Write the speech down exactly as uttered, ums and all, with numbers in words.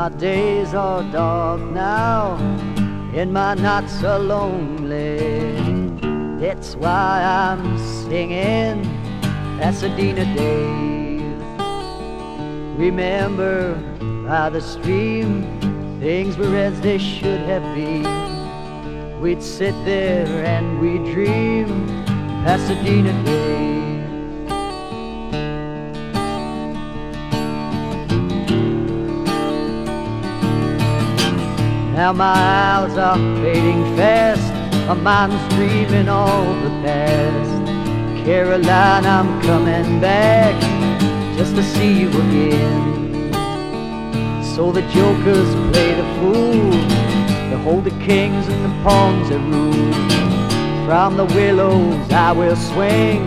days are dark now, and my nights are lonely. That's why I'm singing Pasadena days. Remember, by the stream, things were as they should have been. We'd sit there and we'd dream Pasadena days. Now my hours are fading fast, my mind's dreaming all the past. Caroline, I'm coming back just to see you again. So the jokers play the fool, they hold the kings and the pawns that rule. From the willows I will swing